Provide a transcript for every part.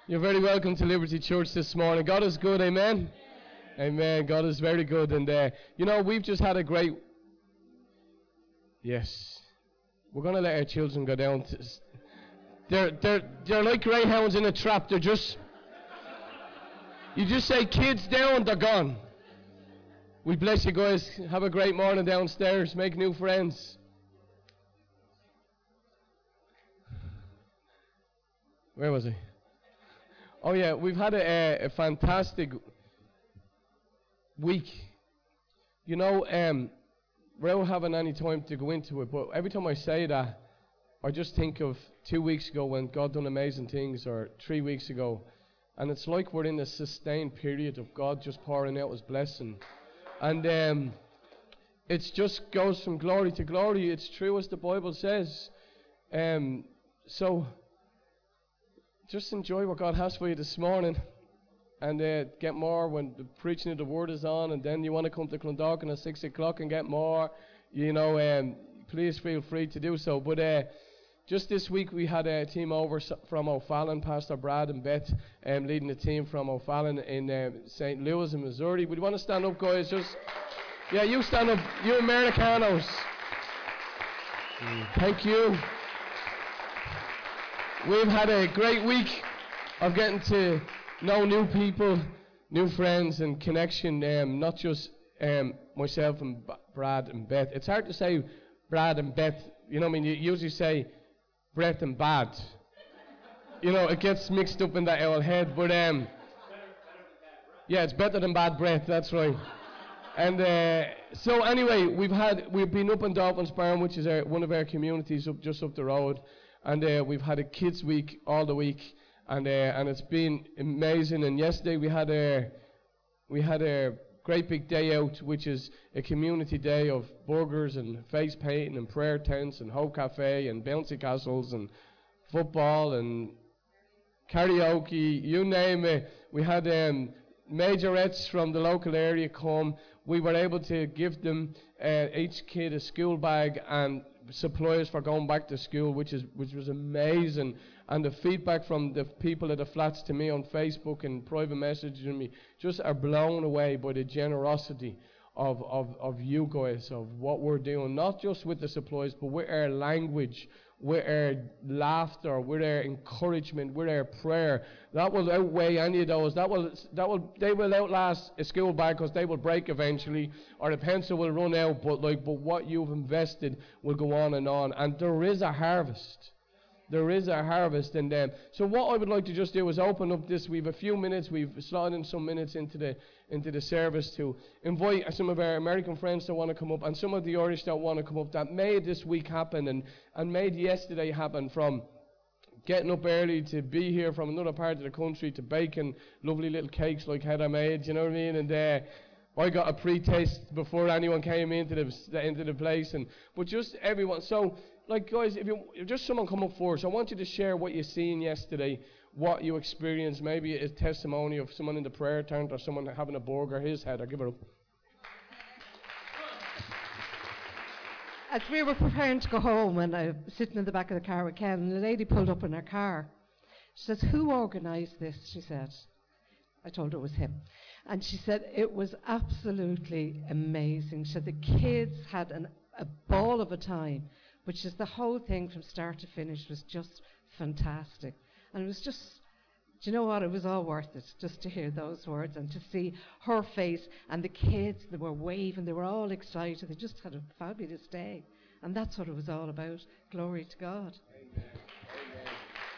You're very welcome to Liberty Church this morning. God is good, amen? Amen. God is very good. And, we've just had a great... Yes. We're going to let our children go down. They're like greyhounds in a trap. They're just... You just say, kids down, they're gone. We bless you guys. Have a great morning downstairs. Make new friends. Where was I? Oh yeah, we've had a fantastic week. Without having any time to go into it, but every time I say that, I just think of 2 weeks ago when God done amazing things, or 3 weeks ago, and it's like we're in a sustained period of God just pouring out His blessing, and it just goes from glory to glory. It's true as the Bible says. So just enjoy what God has for you this morning, and get more when the preaching of the word is on, and then you want to come to Clondalkin at 6 o'clock and get more, please feel free to do so. But just this week we had a team over from O'Fallon, Pastor Brad and Beth, leading the team from O'Fallon in St. Louis in Missouri. Would you want to stand up, guys? Yeah, you stand up, you Americanos. Thank you. We've had a great week of getting to know new people, new friends, and connection. Not just myself and Brad and Beth. It's hard to say Brad and Beth. You know what I mean? You usually say Brett and Bad. It gets mixed up in that old head. But yeah, it's better than Bad Brett. That's right. And so anyway, we've been up in Dolphins Barn, which is one of our communities just up the road. And we've had a kids' week all the week, and it's been amazing. And yesterday we had a great big day out, which is a community day of burgers and face painting and prayer tents and Hope Cafe and bouncy castles and football and karaoke, you name it. We had majorettes from the local area come. We were able to give them each kid a school bag and supplies for going back to school, which was amazing. And the feedback from the people at the flats to me on Facebook and private messaging me just are blown away by the generosity of you guys, of what we're doing, not just with the supplies, but with our language, with our laughter, with our encouragement, with our prayer. That will outweigh any of those. They will outlast a school bag, because they will break eventually, or a pencil will run out. But what you've invested will go on, and there is a harvest. There is a harvest in them. So what I would like to just do is open up this. We have a few minutes. We've slotted in some minutes into the service to invite some of our American friends that want to come up, and some of the Irish that want to come up, that made this week happen and made yesterday happen, from getting up early to be here from another part of the country, to baking lovely little cakes like Heather made, you know what I mean? And I got a pre-taste before anyone came into the place, but just everyone. So, guys, if just someone come up first, I want you to share what you seen yesterday, what you experienced, maybe a testimony of someone in the prayer tent, or someone having a burger. Here's Heather, give her up. As we were preparing to go home, and I was sitting in the back of the car with Ken, and the lady pulled up in her car. She says, "Who organised this?" she said. I told her it was him. And she said it was absolutely amazing. She said the kids had a ball of a time, which is the whole thing from start to finish was just fantastic. And it was just, do you know what, it was all worth it, just to hear those words and to see her face, and the kids, they were waving, they were all excited, they just had a fabulous day. And that's what it was all about. Glory to God. Amen. Amen.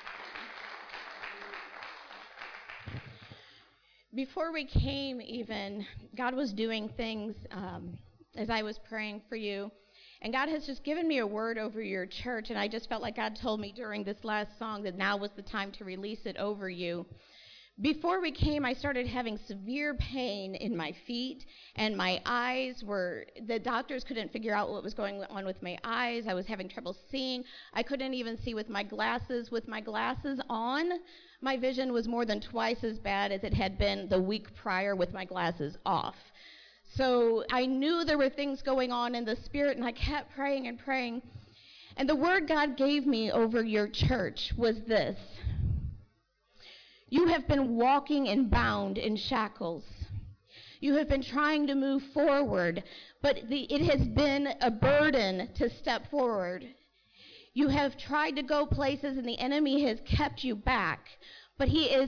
Before we came even, God was doing things as I was praying for you. And God has just given me a word over your church, and I just felt like God told me during this last song that now was the time to release it over you. Before we came, I started having severe pain in my feet, and my eyes the doctors couldn't figure out what was going on with my eyes. I was having trouble seeing. I couldn't even see with my glasses. With my glasses on, my vision was more than twice as bad as it had been the week prior with my glasses off. So I knew there were things going on in the spirit, and I kept praying and praying. And the word God gave me over your church was this: You have been walking and bound in shackles. You have been trying to move forward, but it has been a burden to step forward. You have tried to go places and the enemy has kept you back, but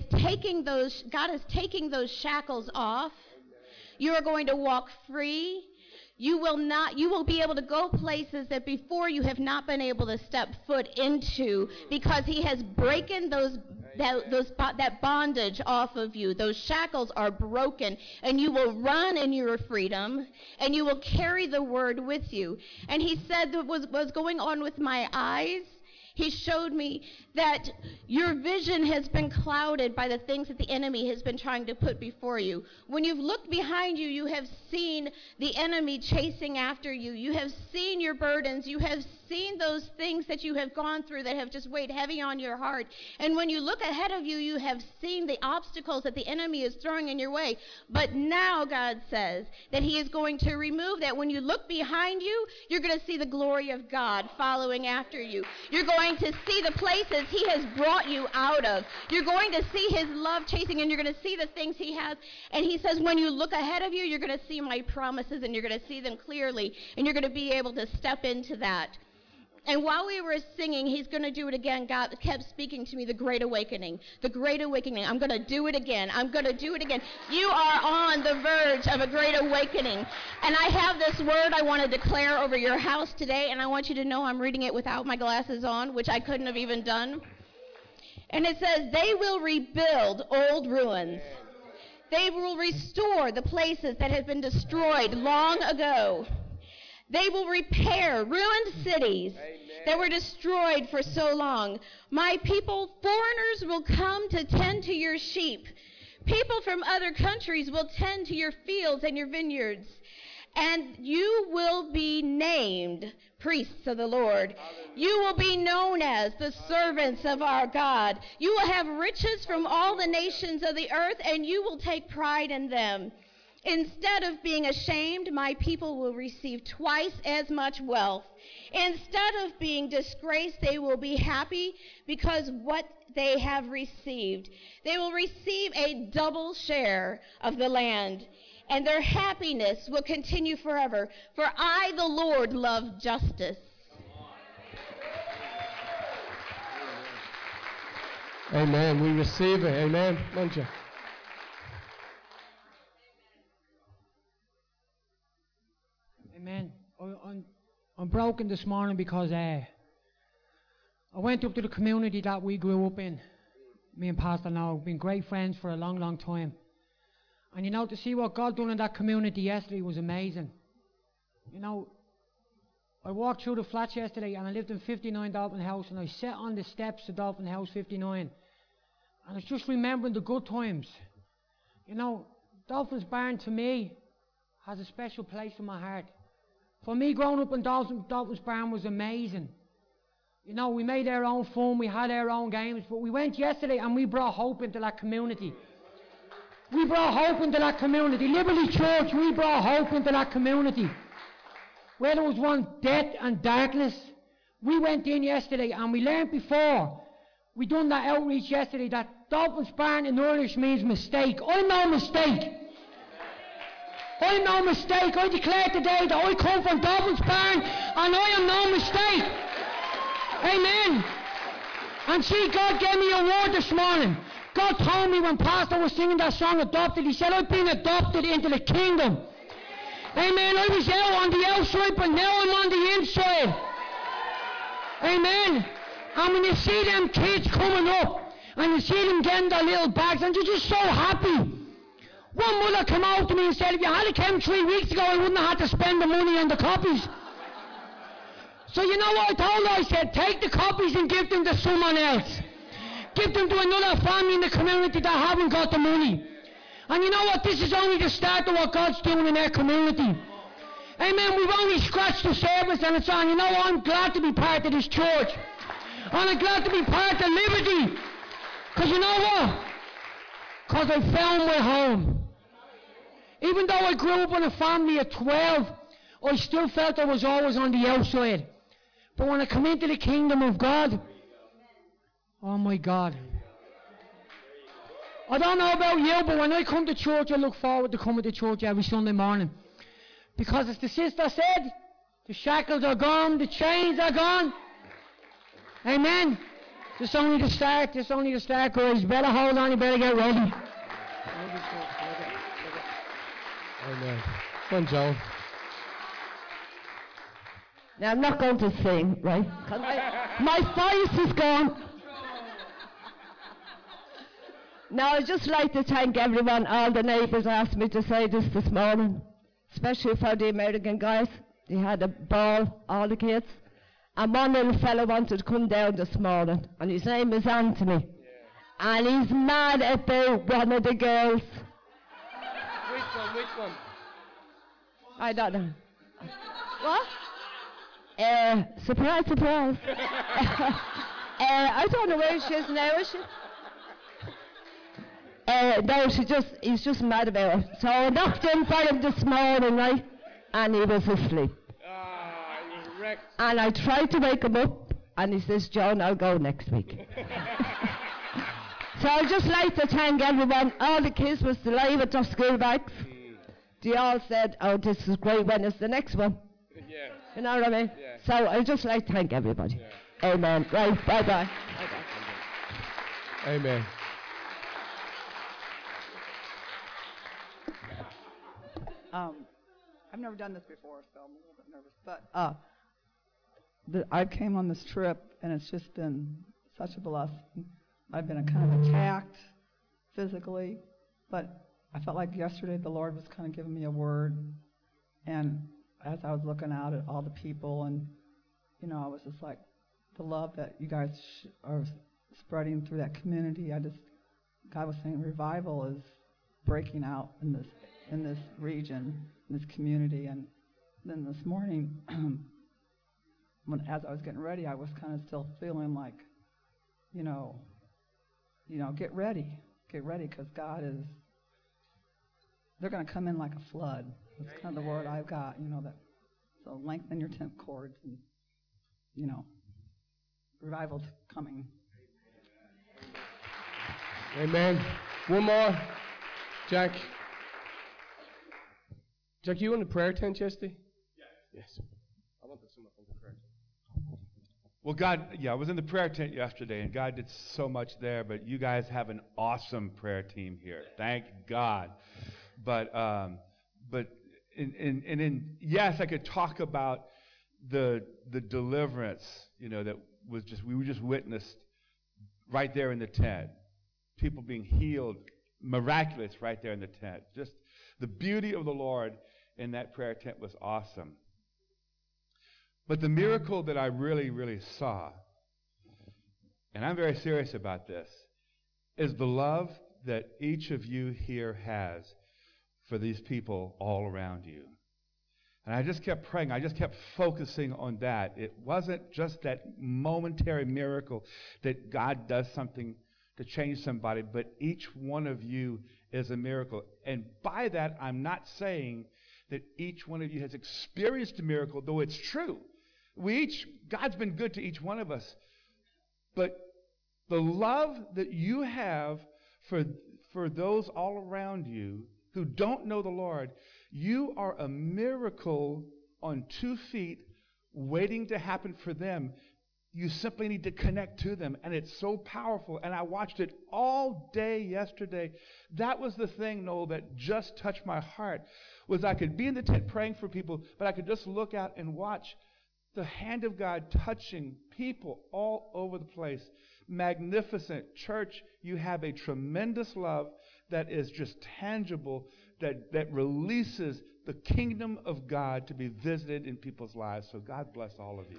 God is taking those shackles off. You are going to walk free. You will be able to go places that before you have not been able to step foot into, because he has broken that bondage off of you. Those shackles are broken, and you will run in your freedom, and you will carry the word with you. And he said that was going on with my eyes. He showed me that your vision has been clouded by the things that the enemy has been trying to put before you. When you've looked behind you, you have seen the enemy chasing after you. You have seen your burdens. You have seen those things that you have gone through that have just weighed heavy on your heart. And when you look ahead of you, you have seen the obstacles that the enemy is throwing in your way. But now God says that he is going to remove that. When you look behind you, you're going to see the glory of God following after you. You're going to see the places he has brought you out of. You're going to see his love chasing, and you're going to see the things he has. And he says when you look ahead of you, you're going to see my promises, and you're going to see them clearly, and you're going to be able to step into that. And while we were singing, he's going to do it again. God kept speaking to me, the Great Awakening. The Great Awakening. I'm going to do it again. I'm going to do it again. You are on the verge of a great awakening. And I have this word I want to declare over your house today, and I want you to know I'm reading it without my glasses on, which I couldn't have even done. And it says, they will rebuild old ruins. They will restore the places that have been destroyed long ago. They will repair ruined cities that were destroyed for so long. My people, foreigners will come to tend to your sheep. People from other countries will tend to your fields and your vineyards. And you will be named priests of the Lord. You will be known as the servants of our God. You will have riches from all the nations of the earth, and you will take pride in them. Instead of being ashamed, my people will receive twice as much wealth. Instead of being disgraced, they will be happy because what they have received. They will receive a double share of the land, and their happiness will continue forever. For I, the Lord, love justice. Amen. We receive it. Amen. Don't you? Amen. I'm broken this morning because I went up to the community that we grew up in. Me and Pastor Noel have been great friends for a long, long time. And you know, to see what God done in that community yesterday was amazing. You know, I walked through the flats yesterday and I lived in 59 Dolphin House, and I sat on the steps of Dolphin House 59 and I was just remembering the good times. You know, Dolphin's Barn to me has a special place in my heart. For me, growing up in Dolphin's Barn was amazing. You know, we made our own fun, we had our own games, but we went yesterday and we brought hope into that community. We brought hope into that community. Liberty Church, we brought hope into that community. Where there was one death and darkness, we went in yesterday and we learned before we done that outreach yesterday that Dolphin's Barn in Irish means mistake. I'm no mistake. I'm no mistake. I declare today that I come from Dolphin's Barn and I am no mistake. Amen. And see, God gave me a word this morning. God told me when Pastor was singing that song, Adopted, he said, I've been adopted into the kingdom. Amen. I was out on the outside, but now I'm on the inside. Amen. And when you see them kids coming up, and you see them getting their little bags, and you're just so happy. One mother came out to me and said, if you had come 3 weeks ago, I wouldn't have had to spend the money on the copies. So you know what I told her? I said, take the copies and give them to someone else. Give them to another family in the community that haven't got the money. And you know what? This is only the start of what God's doing in our community. Amen. We've only scratched the surface and it's on. You know what? I'm glad to be part of this church. And I'm glad to be part of Liberty. Because you know what? Because I found my home. Even though I grew up in a family of 12, I still felt I was always on the outside. But when I come into the kingdom of God, oh my God. I don't know about you, but when I come to church, I look forward to coming to church every Sunday morning. Because as the sister said, the shackles are gone, the chains are gone. Amen. This only the start, guys. You better hold on, you better get ready. Amen. Come on, Joe. Now, I'm not going to sing, right? 'Cause my voice is gone. Now, I'd just like to thank everyone. All the neighbours asked me to say this morning, especially for the American guys. They had a ball, all the kids. And one little fellow wanted to come down this morning, and his name is Anthony. Yeah. And he's mad about one of the girls. Which one? I don't know. What? Surprise. I don't know where she is now, is she? No, he's just mad about it. So I knocked in for him this morning, right? And he was asleep. He was wrecked. And I tried to wake him up, and he says, John, I'll go next week. So I'd just like to thank everyone. All the kids was delighted with their school bags. They all said, oh, this is great. When is the next one? Yeah. You know what I mean? Yeah. So I'd just like to thank everybody. Yeah. Amen. Right, bye-bye. Amen. I've never done this before, so I'm a little bit nervous. But I came on this trip, and it's just been such a blessing. I've been kind of attacked physically, but I felt like yesterday the Lord was kind of giving me a word. And as I was looking out at all the people, and, you know, I was just like, the love that you guys are spreading through that community, God was saying revival is breaking out in this region, in this community. And then this morning, as I was getting ready, I was kind of still feeling like, you know, get ready, because God is, they're going to come in like a flood. That's kind of the word I've got, that. So lengthen your tent cords, and, revival's coming. Amen. One more. Jack, you were in the prayer tent yesterday? Yes. I want to sum up in the prayer tent. Well, I was in the prayer tent yesterday, and God did so much there, but you guys have an awesome prayer team here. Thank God. But yes, I could talk about the deliverance, that we were just witnessed right there in the tent. People being healed, miraculous right there in the tent. Just the beauty of the Lord in that prayer tent was awesome. But the miracle that I really, really saw, and I'm very serious about this, is the love that each of you here has for these people all around you. And I just kept praying. I just kept focusing on that. It wasn't just that momentary miracle that God does something to change somebody, but each one of you is a miracle. And by that, I'm not saying that each one of you has experienced a miracle, though it's true. God's been good to each one of us. But the love that you have for those all around you who don't know the Lord, you are a miracle on 2 feet waiting to happen for them. You simply need to connect to them, and it's so powerful. And I watched it all day yesterday. That was the thing, Noel, that just touched my heart, was I could be in the tent praying for people, but I could just look out and watch the hand of God touching people all over the place. Magnificent. Church, you have a tremendous love that is just tangible, that releases the kingdom of God to be visited in people's lives. So God bless all of you.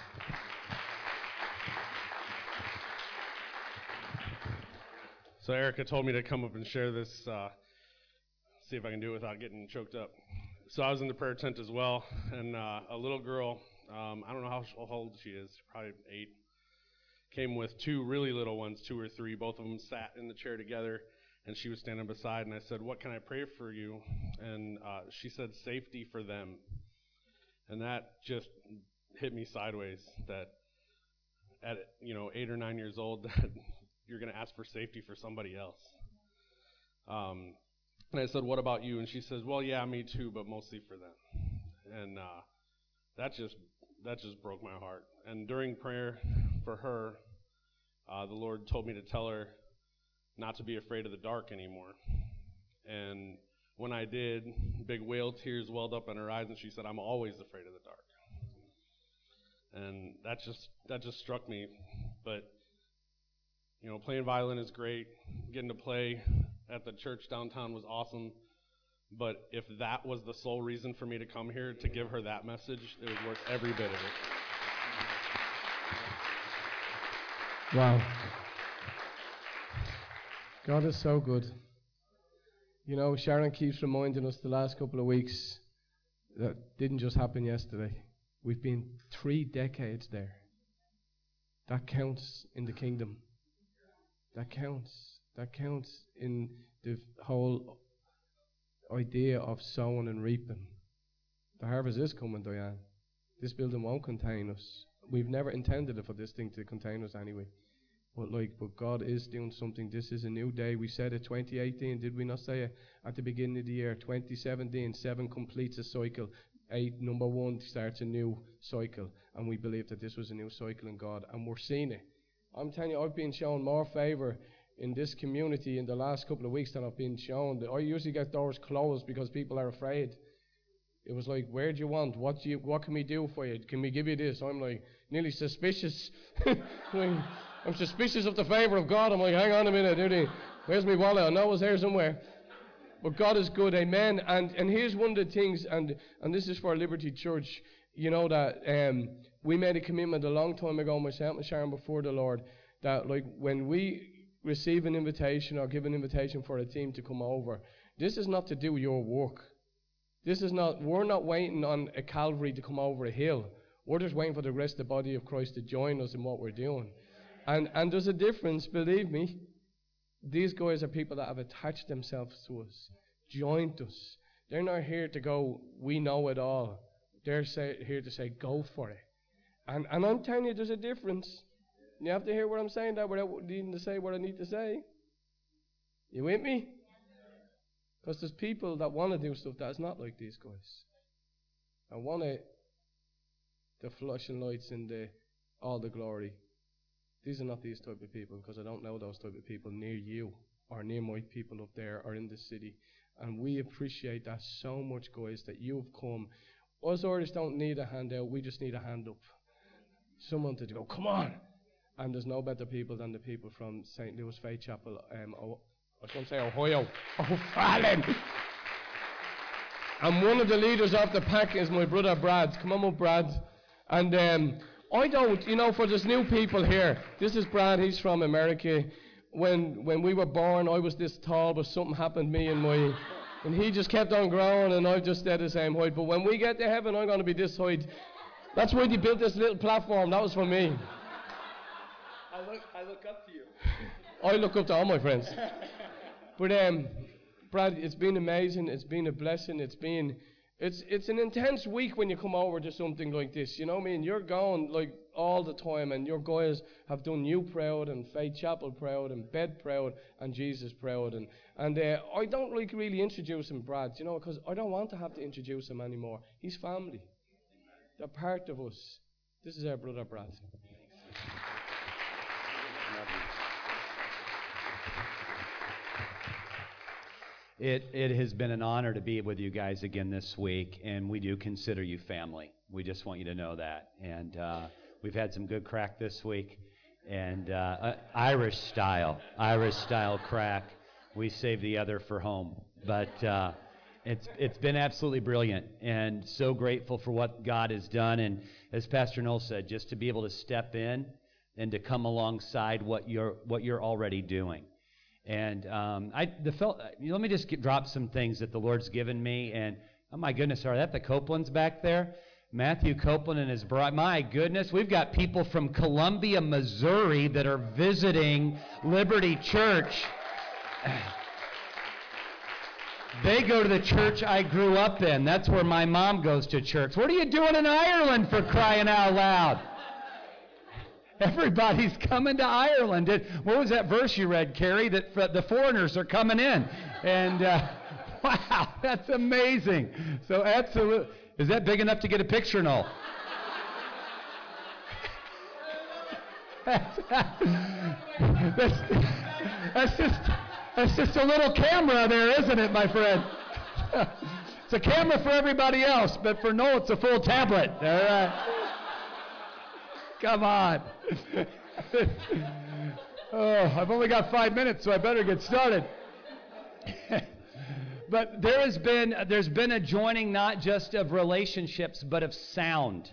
So Erica told me to come up and share this, see if I can do it without getting choked up. So I was in the prayer tent as well, and a little girl, I don't know how old she is, probably 8, came with 2 really little ones, 2 or 3. Both of them sat in the chair together, and she was standing beside, and I said, "What can I pray for you?" And she said, "Safety for them." And that just hit me sideways, that at 8 or 9 years old, that you're going to ask for safety for somebody else. And I said, what about you? And she says, well, yeah, me too, but mostly for them. And that just broke my heart. And during prayer for her, the Lord told me to tell her not to be afraid of the dark anymore. And when I did, big whale tears welled up in her eyes, and she said, I'm always afraid of the dark. And that just struck me. But, you know, playing violin is great. Getting to play at the church downtown was awesome. But if that was the sole reason for me to come here, to give her that message, it was worth every bit of it. Wow. God is so good. You know, Sharon keeps reminding us the last couple of weeks that didn't just happen yesterday. We've been 3 decades there. That counts in the kingdom. That counts. That counts in the whole idea of sowing and reaping. The harvest is coming, Diane. This building won't contain us. We've never intended it for this thing to contain us anyway. But God is doing something. This is a new day. We said it 2018, did we not say it at the beginning of the year? 2017, 7 completes a cycle. 8, number 1, starts a new cycle. And we believe that this was a new cycle in God. And we're seeing it. I'm telling you, I've been shown more favor in this community in the last couple of weeks than I've been shown. I usually get doors closed because people are afraid. It was like, where do you want? What can we do for you? Can we give you this? I'm like, nearly suspicious. I'm suspicious of the favor of God. I'm like, hang on a minute, where's my wallet? I know it's here somewhere. But God is good, amen. And here's one of the things, and this is for Liberty Church, you know, that we made a commitment a long time ago, myself and Sharon, before the Lord, that like when we receive an invitation or give an invitation for a team to come over, this is not to do your work. We're not waiting on a Calvary to come over a hill. We're just waiting for the rest of the body of Christ to join us in what we're doing. And there's a difference, believe me. These guys are people that have attached themselves to us, joined us. They're not here to go, we know it all. They're here to say, go for it. And I'm telling you, there's a difference. You have to hear what I'm saying that without needing to say what I need to say. You with me? Because there's people that want to do stuff that's not like these guys. I want the flashing lights and all the glory. These are not these type of people, because I don't know those type of people near you or near my people up there or in the city. And we appreciate that so much, guys, that you've come. Us artists don't need a hand out. We just need a hand up. Someone to go, come on. And there's no better people than the people from St. Louis Faith Chapel. I was going to say Ohio. O'Fallon. And one of the leaders of the pack is my brother Brad. Come on up, Brad. And I don't, for there's new people here. This is Brad, he's from America. When we were born, I was this tall, but something happened to me and he just kept on growing, and I just stayed the same height. But when we get to heaven, I'm going to be this height. That's why they built this little platform. That was for me. I look up to you. I look up to all my friends. But Brad, it's been amazing. It's been a blessing. It's an intense week when you come over to something like this. You know what I mean? You're gone like all the time, and your guys have done you proud and Faith Chapel proud and Bed proud and Jesus proud. And I don't like really introducing Brad, because I don't want to have to introduce him anymore. He's family. They're part of us. This is our brother Brad. It has been an honor to be with you guys again this week, and we do consider you family. We just want you to know that. And we've had some good crack this week, and Irish style crack. We saved the other for home, but it's been absolutely brilliant, and so grateful for what God has done. And as Pastor Noel said, just to be able to step in and to come alongside what you're already doing. And let me just drop some things that the Lord's given me. And oh my goodness, are that the Copelands back there? Matthew Copeland and his bride. My goodness, we've got people from Columbia, Missouri that are visiting Liberty Church. They go to the church I grew up in. That's where my mom goes to church. What are you doing in Ireland, for crying out loud? Everybody's coming to Ireland. What was that verse you read, Carrie? That the foreigners are coming in. And wow, that's amazing. So absolutely. Is that big enough to get a picture? No. That's just a little camera there, isn't it, my friend? It's a camera for everybody else, but for Noel, it's a full tablet. All right. Come on. Oh, I've only got 5 minutes, so I better get started. But there's been a joining not just of relationships, but of sound.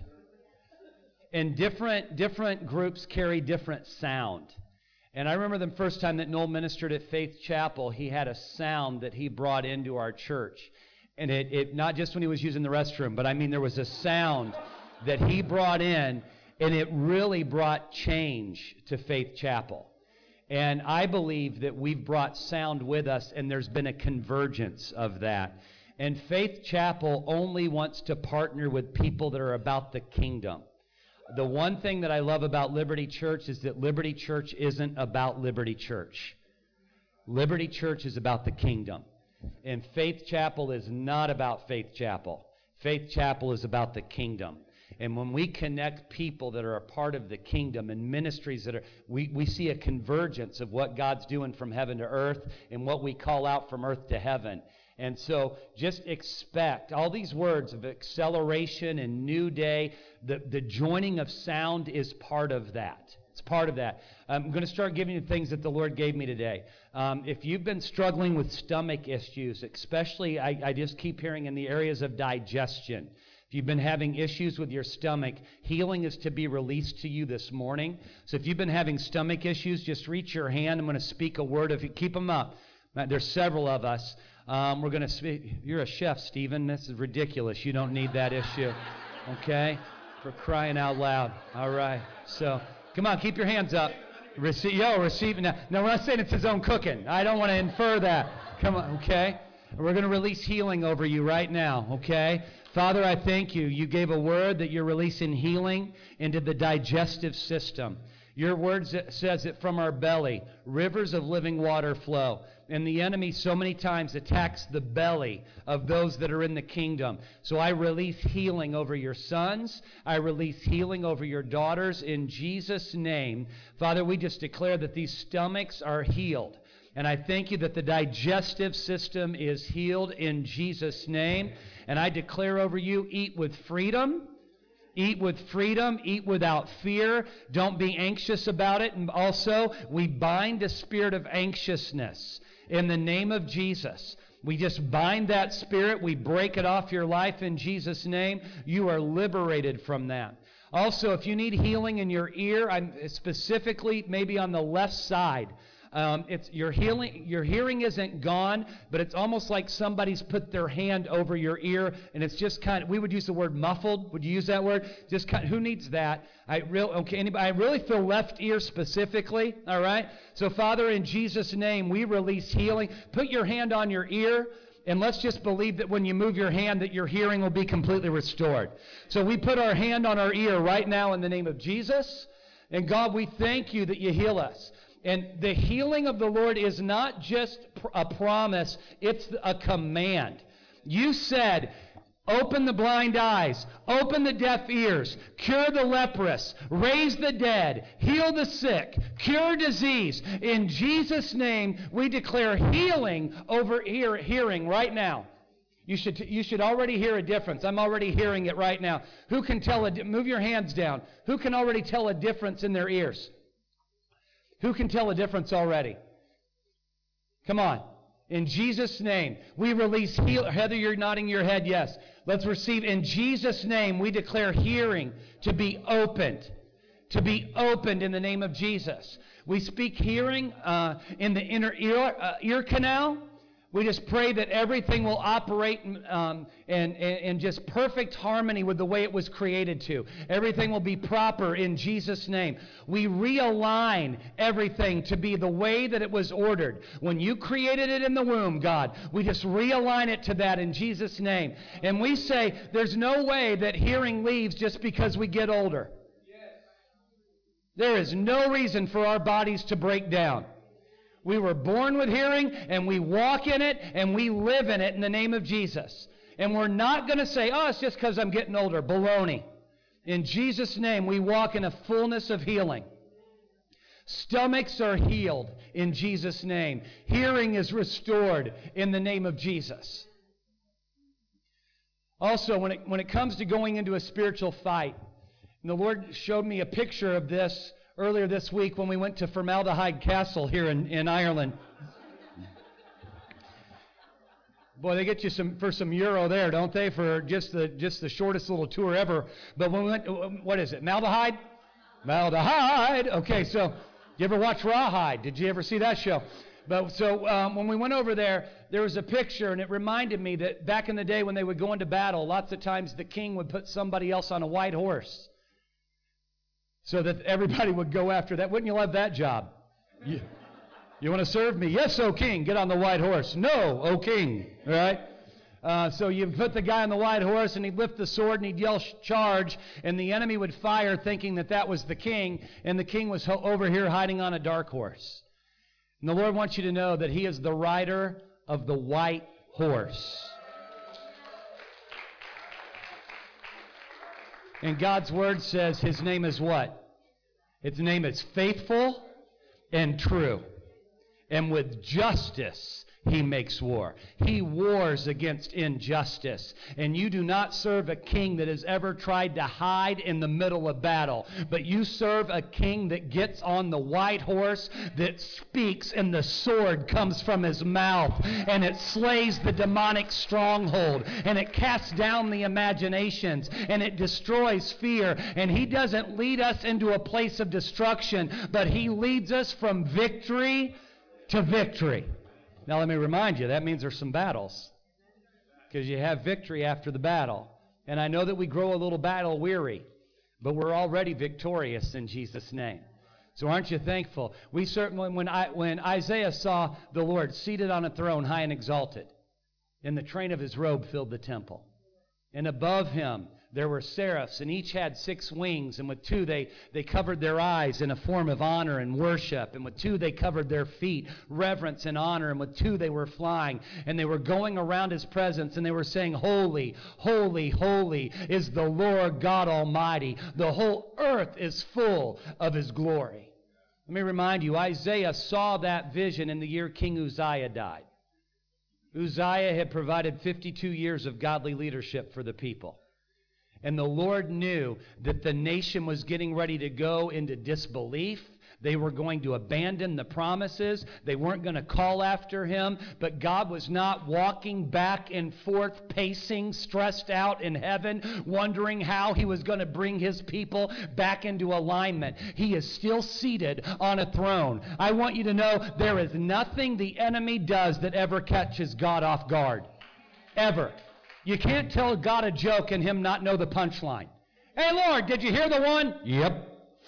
And different groups carry different sound. And I remember the first time that Noel ministered at Faith Chapel, he had a sound that he brought into our church. And it not just when he was using the restroom, but I mean there was a sound that he brought in, and it really brought change to Faith Chapel. And I believe that we've brought sound with us, and there's been a convergence of that. And Faith Chapel only wants to partner with people that are about the kingdom. The one thing that I love about Liberty Church is that Liberty Church isn't about Liberty Church. Liberty Church is about the kingdom. And Faith Chapel is not about Faith Chapel. Faith Chapel is about the kingdom. And when we connect people that are a part of the kingdom and ministries that are, we see a convergence of what God's doing from heaven to earth and what we call out from earth to heaven. And so just expect all these words of acceleration and new day. The joining of sound is part of that. It's part of that. I'm going to start giving you things that the Lord gave me today. If you've been struggling with stomach issues, especially I just keep hearing in the areas of digestion. If you've been having issues with your stomach, healing is to be released to you this morning. So if you've been having stomach issues, just reach your hand. I'm going to speak a word. If you keep them up, there's several of us. We're going to speak. You're a chef, Stephen. This is ridiculous. You don't need that issue. Okay? For crying out loud. All right. So, come on, keep your hands up. Receive. Now, we're not saying it's his own cooking. I don't want to infer that. Come on, okay? We're going to release healing over you right now, okay? Father, I thank you. You gave a word that you're releasing healing into the digestive system. Your word says that from our belly, rivers of living water flow. And the enemy so many times attacks the belly of those that are in the kingdom. So I release healing over your sons. I release healing over your daughters in Jesus' name. Father, we just declare that these stomachs are healed. And I thank you that the digestive system is healed in Jesus' name. And I declare over you, eat with freedom. Eat with freedom. Eat without fear. Don't be anxious about it. And also, we bind the spirit of anxiousness in the name of Jesus. We just bind that spirit. We break it off your life in Jesus' name. You are liberated from that. Also, if you need healing in your ear, I'm specifically maybe on the left side. It's your hearing isn't gone, but it's almost like somebody's put their hand over your ear, and it's just kind of, we would use the word muffled. Would you use that word? Just kind of, who needs that? Anybody? I really feel left ear specifically, all right? So, Father, in Jesus' name, we release healing. Put your hand on your ear, and let's just believe that when you move your hand that your hearing will be completely restored. So we put our hand on our ear right now in the name of Jesus, and God, we thank you that you heal us. And the healing of the Lord is not just a promise, it's a command. You said, open the blind eyes, open the deaf ears, cure the leprous, raise the dead, heal the sick, cure disease. In Jesus' name, we declare healing over hearing right now. You should already hear a difference. I'm already hearing it right now. Who can tell move your hands down. Who can already tell a difference in their ears? Who can tell a difference already? Come on. In Jesus' name, we release healing. Heather, you're nodding your head, yes. Let's receive. In Jesus' name, we declare hearing to be opened. To be opened in the name of Jesus. We speak hearing in the inner ear canal. We just pray that everything will operate in just perfect harmony with the way it was created to. Everything will be proper in Jesus' name. We realign everything to be the way that it was ordered. When you created it in the womb, God, we just realign it to that in Jesus' name. And we say there's no way that hearing leaves just because we get older. There is no reason for our bodies to break down. We were born with hearing, and we walk in it, and we live in it in the name of Jesus. And we're not going to say, oh, it's just because I'm getting older. Baloney. In Jesus' name, we walk in a fullness of healing. Stomachs are healed in Jesus' name. Hearing is restored in the name of Jesus. Also, when it comes to going into a spiritual fight, and the Lord showed me a picture of this earlier this week when we went to Formaldehyde Castle here in Ireland. Boy, they get you some euro there, don't they, for just the shortest little tour ever. But when we went, what is it, Maldehyde? Maldehyde. Okay, so you ever watch Rawhide? Did you ever see that show? But so when we went over there was a picture, and it reminded me that back in the day when they would go into battle, lots of times the king would put somebody else on a white horse so that everybody would go after that. Wouldn't you love that job? You want to serve me? Yes, O king. Get on the white horse. No, O king. All right? So you put the guy on the white horse, and he'd lift the sword, and he'd yell, charge, and the enemy would fire thinking that was the king, and the king was over here hiding on a dark horse. And the Lord wants you to know that he is the rider of the white horse. And God's word says his name is what? His name is faithful and true. And with justice he makes war. He wars against injustice. And you do not serve a king that has ever tried to hide in the middle of battle. But you serve a king that gets on the white horse, that speaks, and the sword comes from his mouth. And it slays the demonic stronghold. And it casts down the imaginations. And it destroys fear. And he doesn't lead us into a place of destruction, but he leads us from victory to victory. Now let me remind you, that means there's some battles. Because you have victory after the battle. And I know that we grow a little battle weary, but we're already victorious in Jesus' name. So aren't you thankful? We certainly, when Isaiah saw the Lord seated on a throne, high and exalted, and the train of his robe filled the temple. And above him there were seraphs, and each had 6 wings, and with 2 they covered their eyes in a form of honor and worship, and with 2 they covered their feet, reverence and honor, and with 2 they were flying, and they were going around his presence, and they were saying, holy, holy, holy is the Lord God Almighty. The whole earth is full of his glory. Let me remind you, Isaiah saw that vision in the year King Uzziah died. Uzziah had provided 52 years of godly leadership for the people. And the Lord knew that the nation was getting ready to go into disbelief. They were going to abandon the promises. They weren't going to call after him. But God was not walking back and forth, pacing, stressed out in heaven, wondering how he was going to bring his people back into alignment. He is still seated on a throne. I want you to know there is nothing the enemy does that ever catches God off guard. Ever. You can't tell God a joke and him not know the punchline. Hey, Lord, did you hear the one? Yep.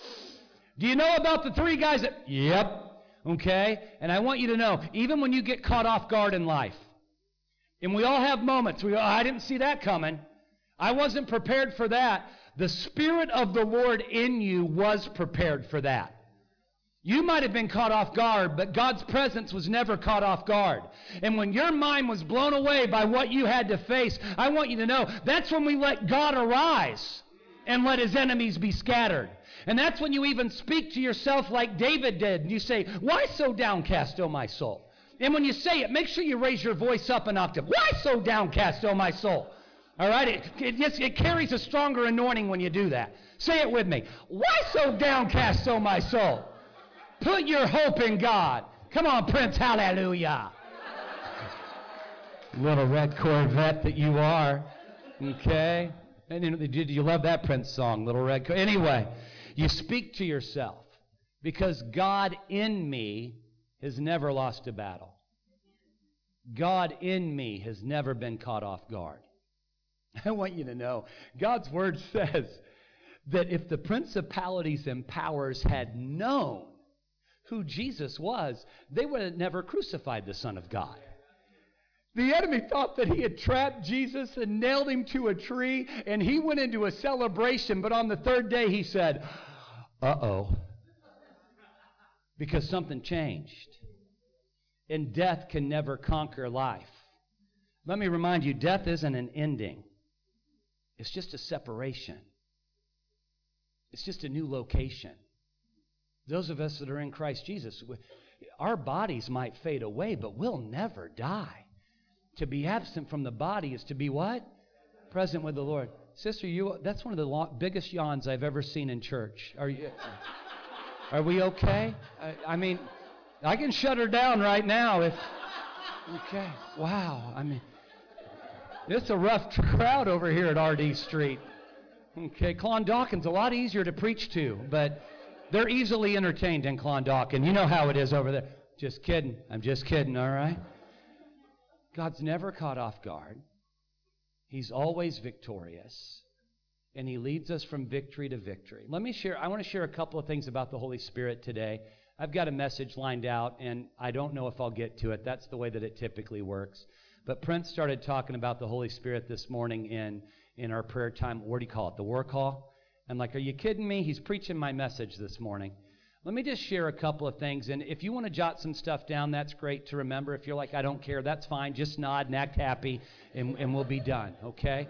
Do you know about the 3 guys that... Yep. Okay? And I want you to know, even when you get caught off guard in life, and we all have moments, we go, I didn't see that coming. I wasn't prepared for that. The Spirit of the Lord in you was prepared for that. You might have been caught off guard, but God's presence was never caught off guard. And when your mind was blown away by what you had to face, I want you to know that's when we let God arise and let his enemies be scattered. And that's when you even speak to yourself like David did. And you say, why so downcast, O my soul? And when you say it, make sure you raise your voice up an octave. Why so downcast, O my soul? All right? It carries a stronger anointing when you do that. Say it with me. Why so downcast, O my soul? Put your hope in God. Come on, Prince, hallelujah. Little red Corvette that you are. Okay? And did you love that Prince song, Little Red Corvette? Anyway, you speak to yourself because God in me has never lost a battle. God in me has never been caught off guard. I want you to know, God's word says that if the principalities and powers had known who Jesus was, they would have never crucified the Son of God. The enemy thought that he had trapped Jesus and nailed him to a tree, and he went into a celebration, but on the 3rd day he said, uh-oh, because something changed. And death can never conquer life. Let me remind you, death isn't an ending. It's just a separation. It's just a new location. Those of us that are in Christ Jesus, our bodies might fade away, but we'll never die. To be absent from the body is to be what? Present with the Lord. Sister, that's one of the biggest yawns I've ever seen in church. Are we okay? I mean, I can shut her down right now if... Okay. Wow. I mean, it's a rough crowd over here at RD Street. Okay. Clondalkin's a lot easier to preach to, but they're easily entertained in Clondalkin. You know how it is over there. Just kidding. I'm just kidding, all right? God's never caught off guard. He's always victorious, and He leads us from victory to victory. I want to share a couple of things about the Holy Spirit today. I've got a message lined out, and I don't know if I'll get to it. That's the way that it typically works. But Prince started talking about the Holy Spirit this morning in our prayer time. What do you call it? The war call? I'm like, are you kidding me? He's preaching my message this morning. Let me just share a couple of things. And if you want to jot some stuff down, that's great to remember. If you're like, I don't care, that's fine. Just nod and act happy, and we'll be done, okay?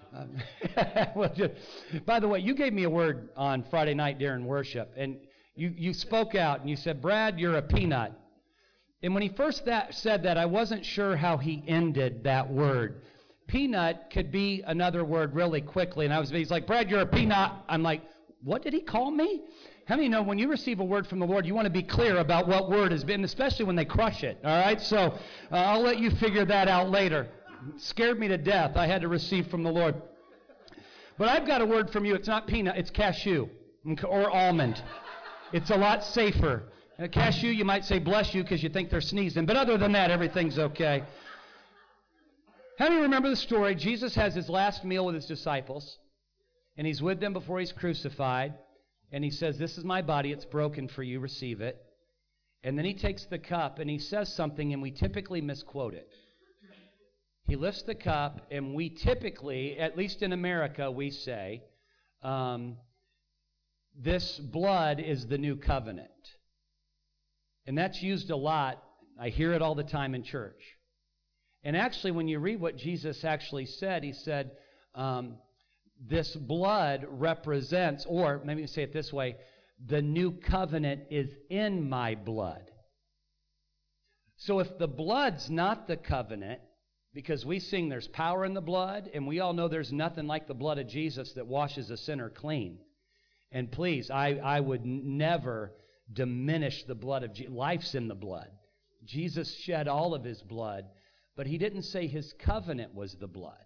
By the way, you gave me a word on Friday night during worship, and you spoke out, and you said, Brad, you're a peanut. And when he first said that, I wasn't sure how he ended that word. Peanut could be another word really quickly, and he's like, Brad, you're a peanut. I'm like, what did he call me? How many know when you receive a word from the Lord, you want to be clear about what word has been, especially when they crush it, all right? So I'll let you figure that out later. It scared me to death. I had to receive from the Lord. But I've got a word from you. It's not peanut. It's cashew or almond. It's a lot safer. Cashew, you might say bless you because you think they're sneezing. But other than that, everything's okay. How many remember the story? Jesus has his last meal with his disciples, and he's with them before he's crucified. And he says, this is my body, it's broken for you, receive it. And then he takes the cup and he says something, and we typically misquote it. He lifts the cup, and we typically, at least in America, we say, this blood is the new covenant. And that's used a lot. I hear it all the time in church. And actually, when you read what Jesus actually said, he said, this blood represents, or maybe say it this way, the new covenant is in my blood. So if the blood's not the covenant, because we sing there's power in the blood, and we all know there's nothing like the blood of Jesus that washes a sinner clean. And please, I would never diminish the blood of Jesus. Life's in the blood. Jesus shed all of his blood, but he didn't say his covenant was the blood.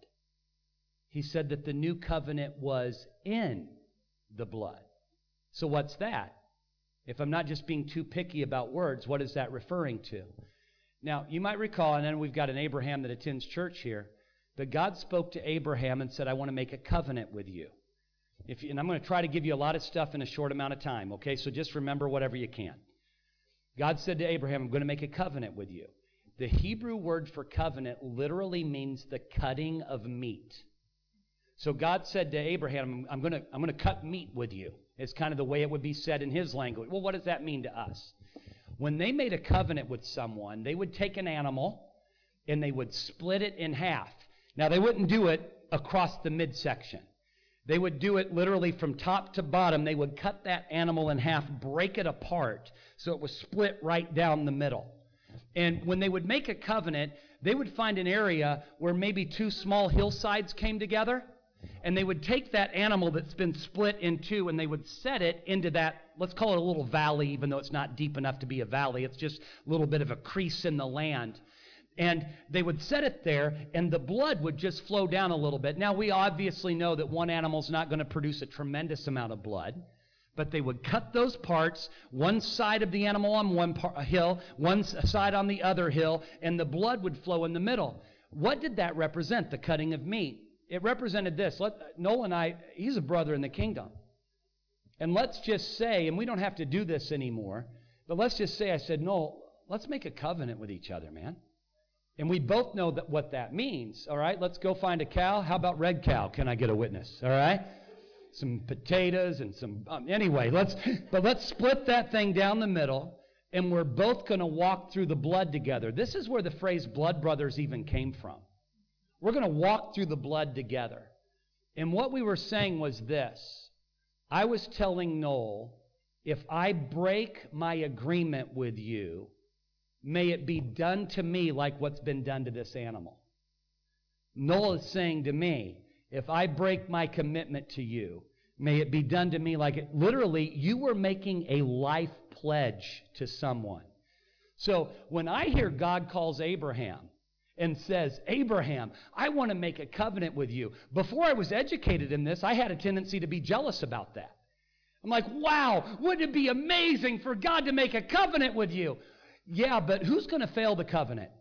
He said that the new covenant was in the blood. So what's that? If I'm not just being too picky about words, what is that referring to? Now, you might recall, and then we've got an Abraham that attends church here, that God spoke to Abraham and said, I want to make a covenant with you. And I'm going to try to give you a lot of stuff in a short amount of time, okay? So just remember whatever you can. God said to Abraham, I'm going to make a covenant with you. The Hebrew word for covenant literally means the cutting of meat. So God said to Abraham, I'm going to cut meat with you. It's kind of the way it would be said in his language. Well, what does that mean to us? When they made a covenant with someone, they would take an animal and they would split it in half. Now, they wouldn't do it across the midsection. They would do it literally from top to bottom. They would cut that animal in half, break it apart, so it was split right down the middle. And when they would make a covenant, they would find an area where maybe two small hillsides came together, and they would take that animal that's been split in two, and they would set it into that, let's call it a little valley, even though it's not deep enough to be a valley. It's just a little bit of a crease in the land. And they would set it there, and the blood would just flow down a little bit. Now, we obviously know that one animal's not going to produce a tremendous amount of blood, but they would cut those parts, one side of the animal on one hill, one side on the other hill, and the blood would flow in the middle. What did that represent, the cutting of meat? It represented this. Noel and I, he's a brother in the kingdom. And let's just say, and we don't have to do this anymore, but let's just say I said, Noel, let's make a covenant with each other, man. And we both know what that means, all right? Let's go find a cow. How about red cow? Can I get a witness, all right? Some potatoes and some, anyway, let's split that thing down the middle. and we're both going to walk through the blood together. This is where the phrase blood brothers even came from. We're going to walk through the blood together. And what we were saying was this. I was telling Noel, if I break my agreement with you, may it be done to me like what's been done to this animal. Noel is saying to me, if I break my commitment to you, may it be done to me like it. Literally, you were making a life pledge to someone. So when I hear God calls Abraham and says, Abraham, I want to make a covenant with you. Before I was educated in this, I had a tendency to be jealous about that. I'm like, wow, wouldn't it be amazing for God to make a covenant with you? Yeah, but who's going to fail the covenant?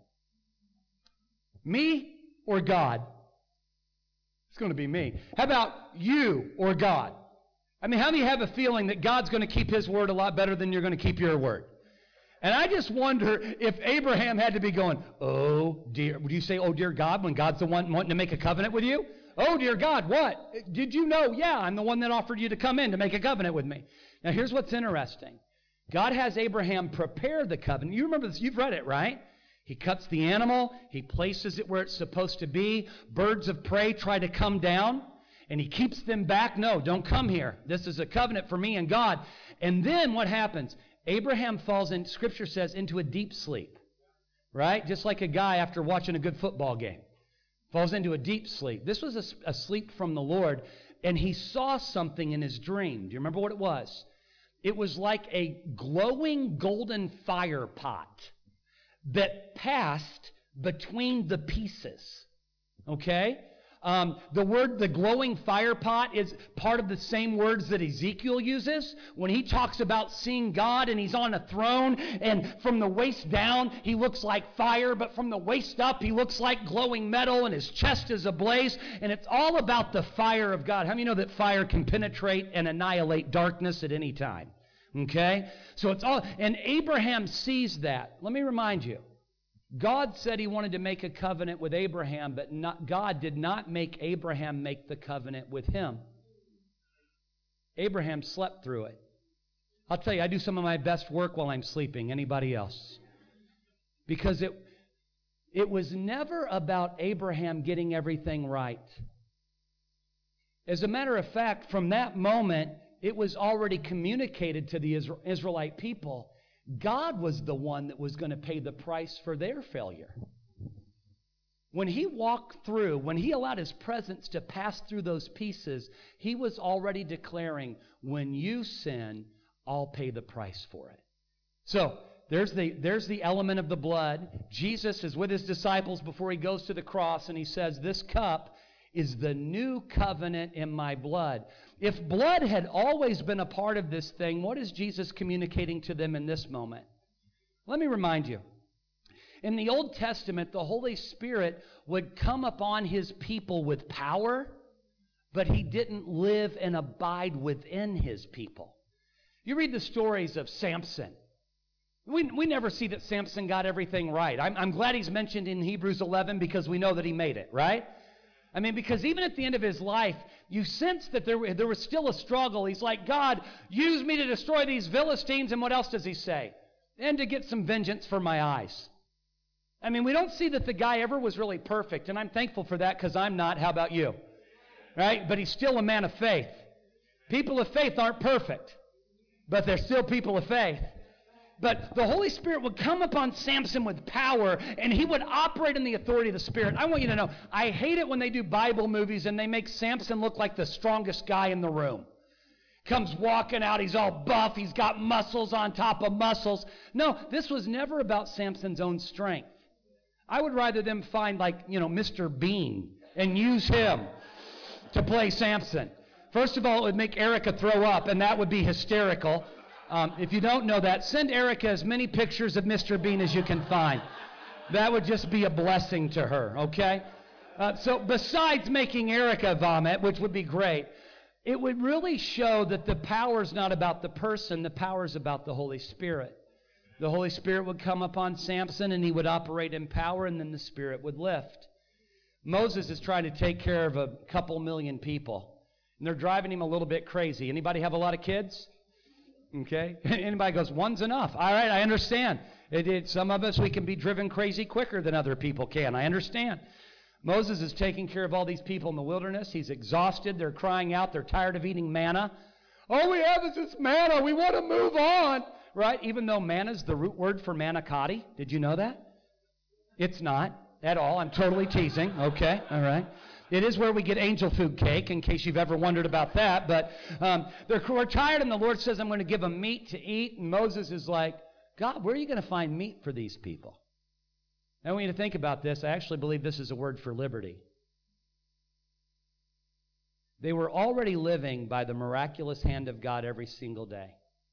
Me or God? It's going to be me. How about you or God? I mean, how many have a feeling that God's going to keep His word a lot better than you're going to keep your word? And I just wonder if Abraham had to be going, oh, dear. Would you say, oh, dear God, when God's the one wanting to make a covenant with you? Oh, dear God, what? Did you know? Yeah, I'm the one that offered you to come in to make a covenant with me. Now, here's what's interesting. God has Abraham prepare the covenant. You remember this. You've read it, right? He cuts the animal. He places it where it's supposed to be. Birds of prey try to come down, and he keeps them back. No, don't come here. This is a covenant for me and God. And then what happens? Abraham falls in, Scripture says, into a deep sleep, right? Just like a guy after watching a good football game. Falls into a deep sleep. This was a sleep from the Lord, and he saw something in his dream. Do you remember what it was? It was like a glowing golden fire pot that passed between the pieces. Okay? The glowing fire pot is part of the same words that Ezekiel uses when he talks about seeing God and he's on a throne, and from the waist down he looks like fire, but from the waist up he looks like glowing metal, and his chest is ablaze, and it's all about the fire of God. How many know that fire can penetrate and annihilate darkness at any time? Okay? So it's all, and Abraham sees that. Let me remind you, God said He wanted to make a covenant with Abraham, but God did not make Abraham make the covenant with him. Abraham slept through it. I'll tell you, I do some of my best work while I'm sleeping. Anybody else? Because it was never about Abraham getting everything right. As a matter of fact, from that moment, it was already communicated to the Israelite people. God was the one that was going to pay the price for their failure. When He walked through, when He allowed His presence to pass through those pieces, He was already declaring, when you sin, I'll pay the price for it. So, there's the element of the blood. Jesus is with His disciples before He goes to the cross, and He says, this cup is the new covenant in my blood. If blood had always been a part of this thing, what is Jesus communicating to them in this moment? Let me remind you. In the Old Testament, the Holy Spirit would come upon His people with power, but He didn't live and abide within His people. You read the stories of Samson. We never see that Samson got everything right. I'm glad he's mentioned in Hebrews 11 because we know that he made it, right? I mean, because even at the end of his life, you sense that there was still a struggle. He's like, God, use me to destroy these Philistines. And what else does he say? And to get some vengeance for my eyes. I mean, we don't see that the guy ever was really perfect. And I'm thankful for that because I'm not. How about you? Right? But he's still a man of faith. People of faith aren't perfect, but they're still people of faith. But the Holy Spirit would come upon Samson with power, and he would operate in the authority of the Spirit. I want you to know, I hate it when they do Bible movies and they make Samson look like the strongest guy in the room. Comes walking out, he's all buff, he's got muscles on top of muscles. No, this was never about Samson's own strength. I would rather them find, like, Mr. Bean and use him to play Samson. First of all, it would make Erica throw up, and that would be hysterical. If you don't know that, send Erica as many pictures of Mr. Bean as you can find. That would just be a blessing to her, okay? So besides making Erica vomit, which would be great, it would really show that the power is not about the person, the power is about the Holy Spirit. The Holy Spirit would come upon Samson, and he would operate in power, and then the Spirit would lift. Moses is trying to take care of a couple million people, and they're driving him a little bit crazy. Anybody have a lot of kids? Okay? Anybody goes, one's enough. All right, I understand. Some of us, we can be driven crazy quicker than other people can. I understand. Moses is taking care of all these people in the wilderness. He's exhausted. They're crying out. They're tired of eating manna. All we have is this manna. We want to move on. Right? Even though manna is the root word for manicotti. Did you know that? It's not at all. I'm totally teasing. Okay? All right. It is where we get angel food cake, in case you've ever wondered about that. But we're tired, and the Lord says, I'm going to give them meat to eat. And Moses is like, God, where are you going to find meat for these people? I want you to think about this. I actually believe this is a word for liberty. They were already living by the miraculous hand of God every single day.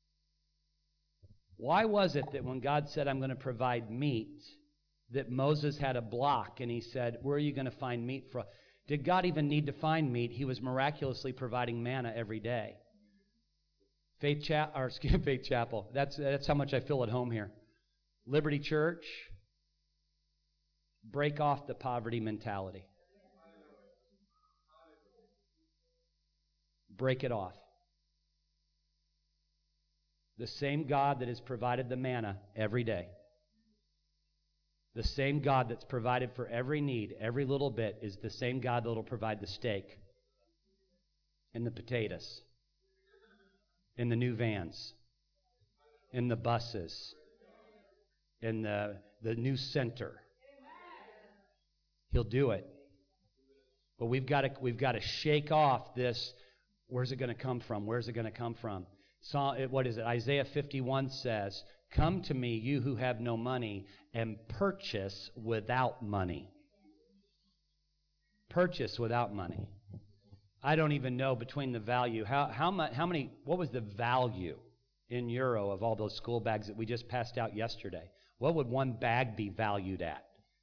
Why was it that when God said, I'm going to provide meat, that Moses had a block, and he said, where are you going to find meat from? Did God even need to find meat? He was miraculously providing manna every day. Faith Chapel. That's how much I feel at home here. Liberty Church. Break off the poverty mentality. Break it off. The same God that has provided the manna every day, the same God that's provided for every need, every little bit, is the same God that will provide the steak and the potatoes in the new vans, in the buses, in the new center. He'll do it. But we've got to shake off this, where's it going to come from? Where's it going to come from? What is it? Isaiah 51 says, come to me, you who have no money, and purchase without money. Purchase without money. I don't even know between the value. What was the value in euro of all those school bags that we just passed out yesterday? What would one bag be valued at?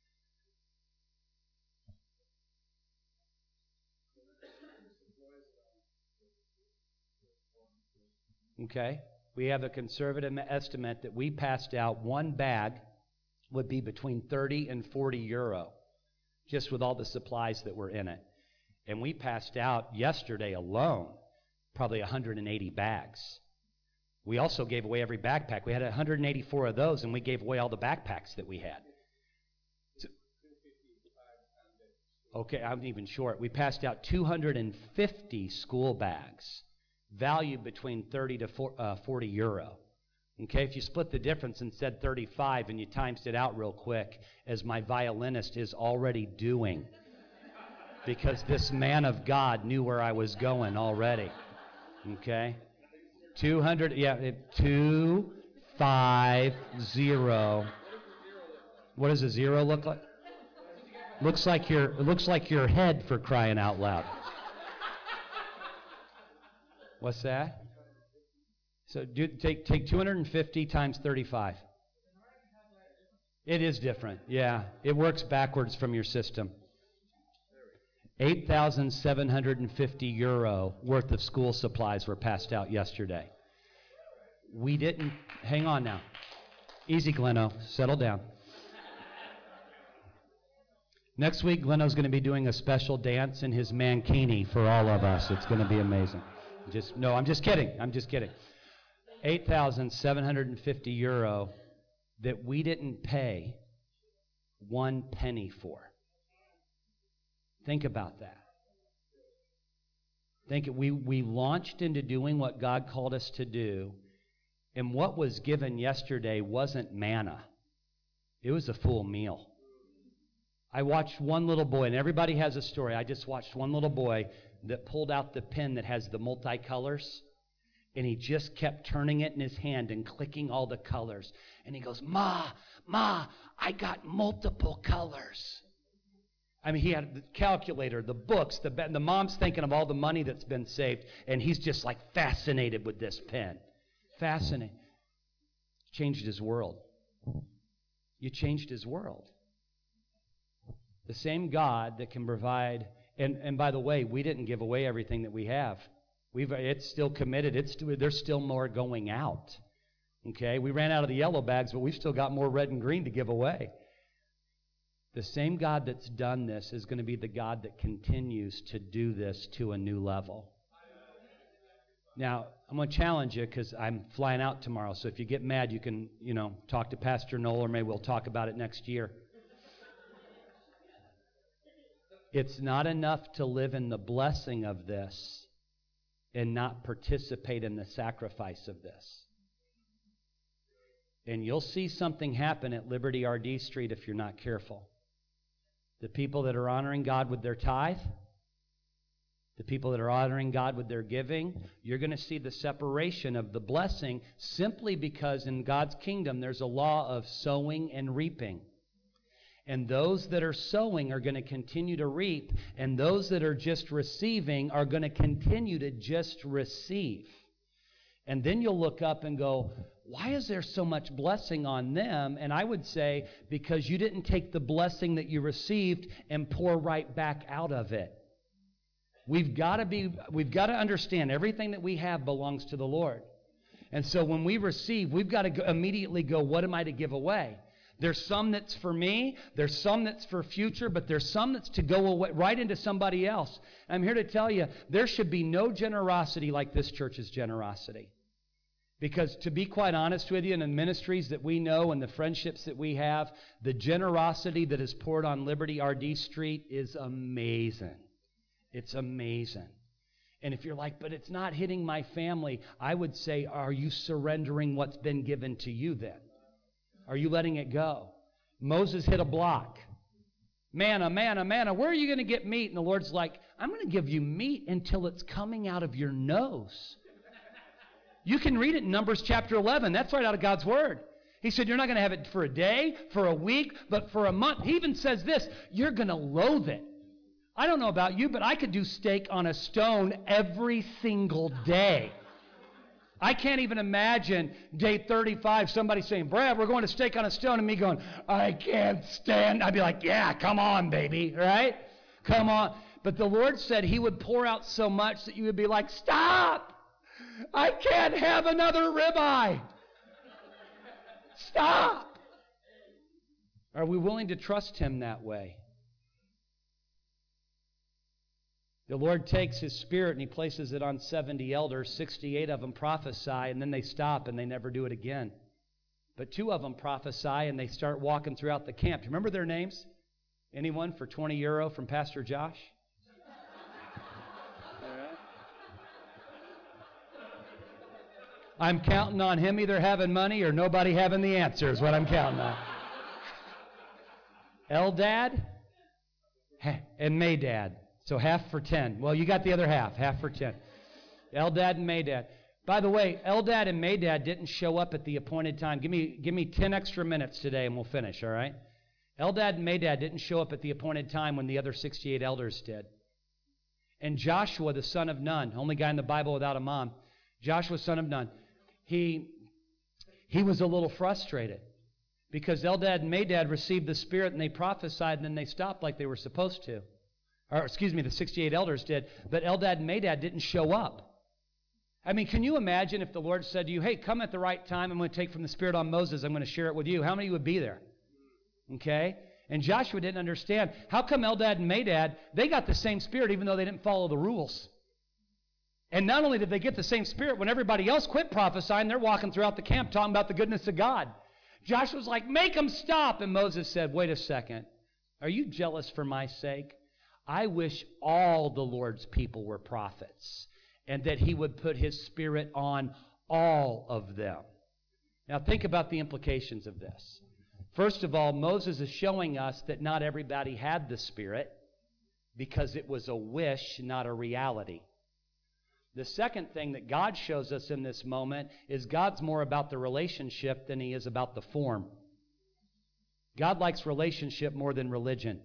Okay? We have a conservative estimate that we passed out one bag would be between 30 and 40 euro, just with all the supplies that were in it. And we passed out yesterday alone probably 180 bags. We also gave away every backpack. We had 184 of those, and we gave away all the backpacks that we had. Okay, I'm even short. We passed out 250 school bags, valued between 30 to 40 euro. Okay, if you split the difference and said 35 and you times it out real quick, as my violinist is already doing, because this man of God knew where I was going already. Okay? 200, 250. What does a zero look like? It looks like your head, for crying out loud. What's that? So take 250 times 35. It is different. Yeah, it works backwards from your system. 8,750 euro worth of school supplies were passed out yesterday. We didn't. Hang on now. Easy, Gleno. Settle down. Next week, Gleno's going to be doing a special dance in his mankini for all of us. It's going to be amazing. I'm just kidding. 8,750 euro that we didn't pay 1 penny for. Think about that. We launched into doing what God called us to do, and what was given yesterday wasn't manna. It was a full meal. I watched one little boy, and everybody has a story. I just watched one little boy that pulled out the pen that has the multicolors, and he just kept turning it in his hand and clicking all the colors. And he goes, Ma, I got multiple colors. I mean, he had the calculator, the books, the mom's thinking of all the money that's been saved, and he's just like fascinated with this pen. Fascinated. Changed his world. You changed his world. The same God that can provide, and by the way, we didn't give away everything that we have. It's still committed. There's still more going out. Okay? We ran out of the yellow bags, but we've still got more red and green to give away. The same God that's done this is going to be the God that continues to do this to a new level. Now, I'm going to challenge you because I'm flying out tomorrow. So if you get mad, you can, talk to Pastor Noel, or maybe we'll talk about it next year. It's not enough to live in the blessing of this and not participate in the sacrifice of this. And you'll see something happen at Liberty RD Street if you're not careful. The people that are honoring God with their tithe, the people that are honoring God with their giving, you're going to see the separation of the blessing simply because in God's kingdom there's a law of sowing and reaping. And those that are sowing are going to continue to reap, and those that are just receiving are going to continue to just receive. And then you'll look up and go, why is there so much blessing on them? And I would say, because you didn't take the blessing that you received and pour right back out of it. We've got to understand everything that we have belongs to the Lord. And so when we receive, we've got to immediately go, what am I to give away? There's some that's for me, there's some that's for future, but there's some that's to go away, right into somebody else. I'm here to tell you, there should be no generosity like this church's generosity. Because to be quite honest with you, in the ministries that we know and the friendships that we have, the generosity that is poured on Liberty RD Street is amazing. It's amazing. And if you're like, but it's not hitting my family, I would say, are you surrendering what's been given to you then? Are you letting it go? Moses hit a block. Manna, manna, manna, where are you going to get meat? And the Lord's like, I'm going to give you meat until it's coming out of your nose. You can read it in Numbers chapter 11. That's right out of God's Word. He said, you're not going to have it for a day, for a week, but for a month. He even says this, you're going to loathe it. I don't know about you, but I could do steak on a stone every single day. I can't even imagine day 35, somebody saying, Brad, we're going to steak on a stone, and me going, I can't stand. I'd be like, yeah, come on, baby, right? Come on. But the Lord said He would pour out so much that you would be like, stop. I can't have another ribeye. Stop. Are we willing to trust Him that way? The Lord takes His Spirit and He places it on 70 elders. 68 of them prophesy, and then they stop and they never do it again. But 2 of them prophesy and they start walking throughout the camp. Do you remember their names? Anyone for 20 euro from Pastor Josh? I'm counting on him either having money or nobody having the answer is what I'm counting on. Eldad and Medad. So half for 10. Well, you got the other half for 10. Eldad and Medad. By the way, Eldad and Medad didn't show up at the appointed time. Give me 10 extra minutes today and we'll finish, all right? Eldad and Medad didn't show up at the appointed time when the other 68 elders did. And Joshua, the son of Nun, only guy in the Bible without a mom, Joshua, son of Nun, he was a little frustrated because Eldad and Medad received the Spirit and they prophesied and then they stopped like they were supposed to. Or, the 68 elders did, but Eldad and Medad didn't show up. I mean, can you imagine if the Lord said to you, hey, come at the right time, I'm going to take from the Spirit on Moses, I'm going to share it with you. How many would be there? Okay? And Joshua didn't understand. How come Eldad and Medad, they got the same Spirit even though they didn't follow the rules? And not only did they get the same Spirit, when everybody else quit prophesying, they're walking throughout the camp talking about the goodness of God. Joshua's like, make them stop. And Moses said, wait a second. Are you jealous for my sake? I wish all the Lord's people were prophets and that He would put His Spirit on all of them. Now think about the implications of this. First of all, Moses is showing us that not everybody had the Spirit because it was a wish, not a reality. The second thing that God shows us in this moment is God's more about the relationship than He is about the form. God likes relationship more than religion.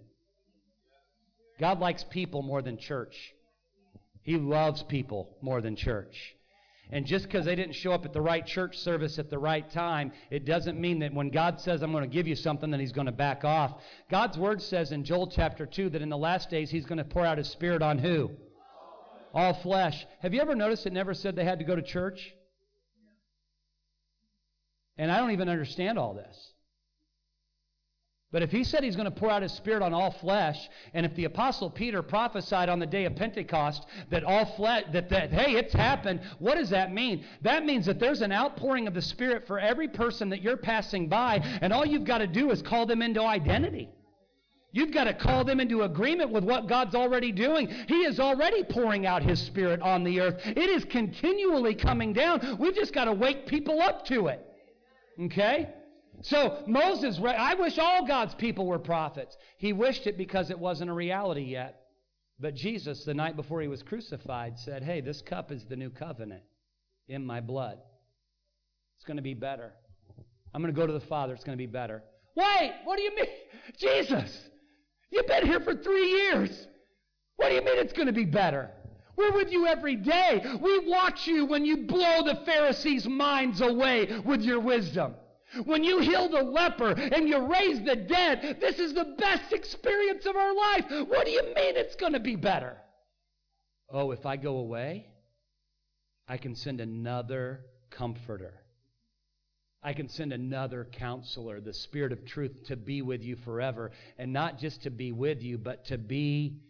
God likes people more than church. He loves people more than church. And just because they didn't show up at the right church service at the right time, it doesn't mean that when God says, I'm going to give you something, that He's going to back off. God's Word says in Joel chapter 2 that in the last days He's going to pour out His Spirit on who? All flesh. Have you ever noticed it never said they had to go to church? And I don't even understand all this. But if he said he's going to pour out his Spirit on all flesh, and if the Apostle Peter prophesied on the day of Pentecost that all flesh, that hey, it's happened, what does that mean? That means that there's an outpouring of the Spirit for every person that you're passing by, and all you've got to do is call them into identity. You've got to call them into agreement with what God's already doing. He is already pouring out His Spirit on the earth. It is continually coming down. We've just got to wake people up to it. Okay? So Moses, I wish all God's people were prophets. He wished it because it wasn't a reality yet. But Jesus, the night before He was crucified, said, hey, this cup is the new covenant in my blood. It's going to be better. I'm going to go to the Father. It's going to be better. Wait, what do you mean? Jesus, you've been here for 3 years. What do you mean it's going to be better? We're with you every day. We watch you when you blow the Pharisees' minds away with your wisdom. When you heal the leper and you raise the dead, this is the best experience of our life. What do you mean it's going to be better? Oh, if I go away, I can send another comforter. I can send another counselor, the Spirit of truth, to be with you forever. And not just to be with you, but to be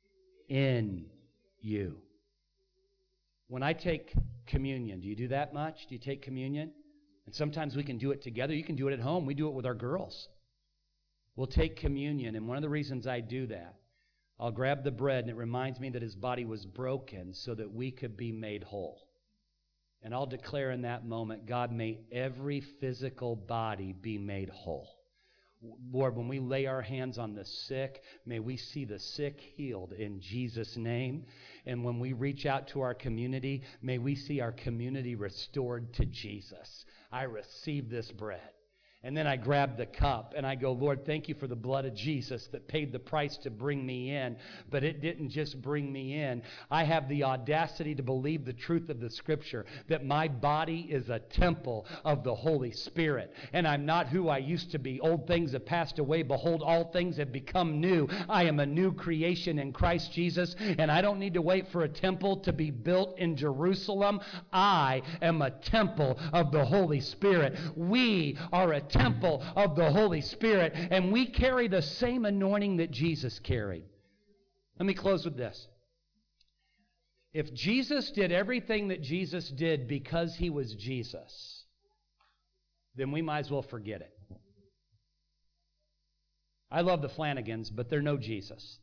in you. When I take communion, do you do that much? Do you take communion? And sometimes we can do it together. You can do it at home. We do it with our girls. We'll take communion, and one of the reasons I do that, I'll grab the bread, and it reminds me that His body was broken so that we could be made whole. And I'll declare in that moment, God, may every physical body be made whole. Lord, when we lay our hands on the sick, may we see the sick healed in Jesus' name. And when we reach out to our community, may we see our community restored to Jesus. I receive this bread. And then I grab the cup and I go, Lord, thank you for the blood of Jesus that paid the price to bring me in. But it didn't just bring me in. I have the audacity to believe the truth of the Scripture, that my body is a temple of the Holy Spirit. And I'm not who I used to be. Old things have passed away. Behold, all things have become new. I am a new creation in Christ Jesus. And I don't need to wait for a temple to be built in Jerusalem. I am a temple of the Holy Spirit. We are a temple of the Holy Spirit, and we carry the same anointing that Jesus carried. Let me close with this. If Jesus did everything that Jesus did because He was Jesus, then we might as well forget it. I love the Flanagans, but they're no Jesus.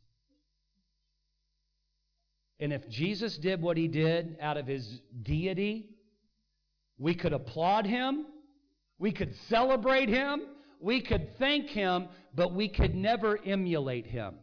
And if Jesus did what He did out of His deity, we could applaud Him. We could celebrate Him, we could thank Him, but we could never emulate Him.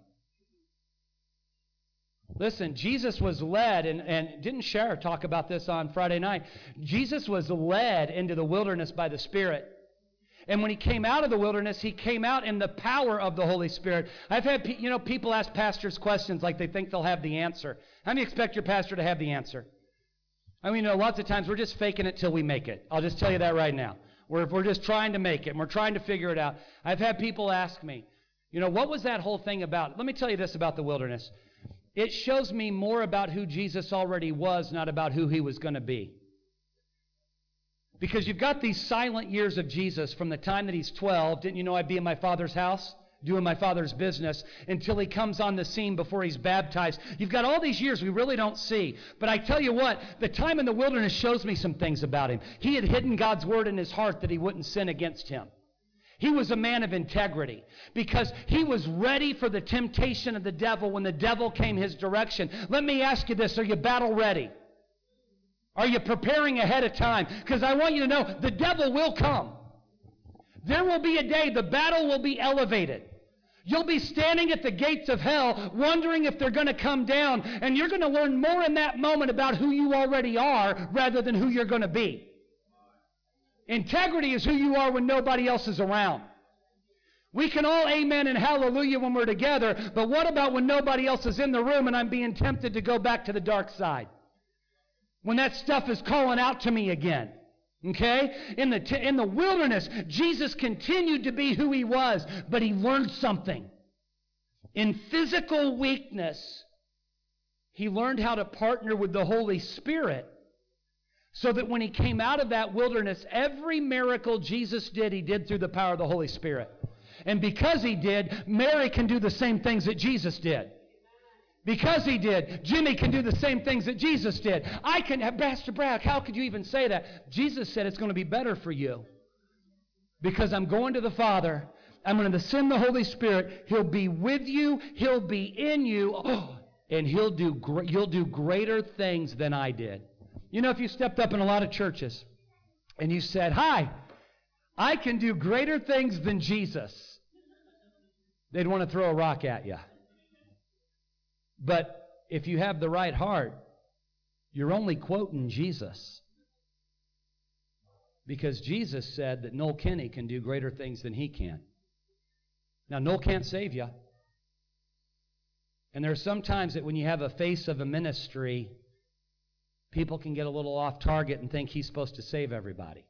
Listen, Jesus was led, and didn't Cher talk about this on Friday night? Jesus was led into the wilderness by the Spirit. And when He came out of the wilderness, He came out in the power of the Holy Spirit. I've had people ask pastors questions like they think they'll have the answer. How do you expect your pastor to have the answer? I mean, lots of times we're just faking it till we make it. I'll just tell you that right now. We're just trying to make it, and we're trying to figure it out. I've had people ask me, what was that whole thing about? Let me tell you this about the wilderness. It shows me more about who Jesus already was, not about who He was going to be. Because you've got these silent years of Jesus from the time that He's 12. Didn't you know I'd be in my Father's house, doing my Father's business, until He comes on the scene before He's baptized. You've got all these years we really don't see. But I tell you what, the time in the wilderness shows me some things about Him. He had hidden God's word in His heart that He wouldn't sin against Him. He was a man of integrity because He was ready for the temptation of the devil when the devil came His direction. Let me ask you this, are you battle ready? Are you preparing ahead of time? Because I want you to know the devil will come. There will be a day the battle will be elevated. You'll be standing at the gates of hell wondering if they're going to come down, and you're going to learn more in that moment about who you already are rather than who you're going to be. Integrity is who you are when nobody else is around. We can all amen and hallelujah when we're together, but what about when nobody else is in the room and I'm being tempted to go back to the dark side? When that stuff is calling out to me again. Okay? In the wilderness, Jesus continued to be who He was, but He learned something. In physical weakness, He learned how to partner with the Holy Spirit so that when He came out of that wilderness, every miracle Jesus did, He did through the power of the Holy Spirit. And because he did, Mary can do the same things that Jesus did. Because he did, Jimmy can do the same things that Jesus did. I can, Pastor Brad, how could you even say that? Jesus said it's going to be better for you. Because I'm going to the Father. I'm going to send the Holy Spirit. He'll be with you. He'll be in you. And you'll do greater things than I did. You know, if you stepped up in a lot of churches and you said, hi, I can do greater things than Jesus, they'd want to throw a rock at you. But if you have the right heart, you're only quoting Jesus. Because Jesus said that Noel Kinney can do greater things than he can. Now, Noel can't save you. And there are some times that when you have a face of a ministry, people can get a little off target and think he's supposed to save everybody.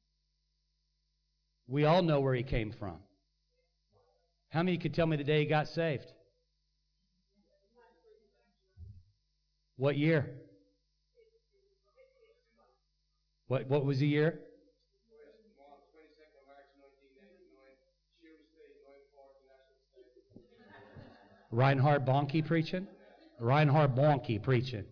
We all know where he came from. How many could tell me the day he got saved? What year? What was the year? Reinhard Bonnke preaching? Reinhard Bonnke preaching.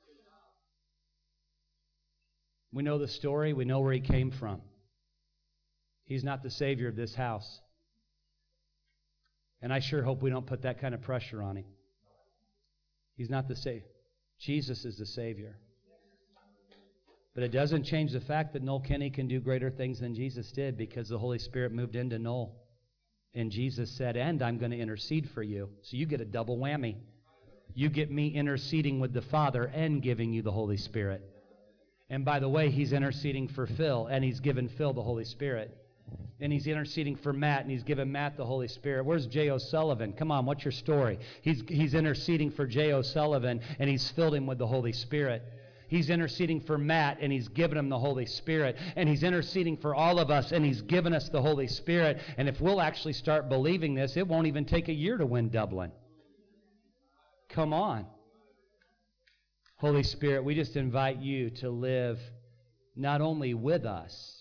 We know the story. We know where he came from. He's not the Savior of this house. And I sure hope we don't put that kind of pressure on him. He's not the Savior. Jesus is the Savior. But it doesn't change the fact that Noel Kinney can do greater things than Jesus did because the Holy Spirit moved into Noel. And Jesus said, and I'm going to intercede for you. So you get a double whammy. You get me interceding with the Father and giving you the Holy Spirit. And by the way, he's interceding for Phil, and he's given Phil the Holy Spirit. And he's interceding for Matt, and he's given Matt the Holy Spirit. Where's Jay O'Sullivan? Come on, what's your story? He's interceding for Jay O'Sullivan, and he's filled him with the Holy Spirit. He's interceding for Matt, and he's given him the Holy Spirit. And he's interceding for all of us, and he's given us the Holy Spirit. And if we'll actually start believing this, it won't even take a year to win Dublin. Come on. Holy Spirit, we just invite you to live not only with us,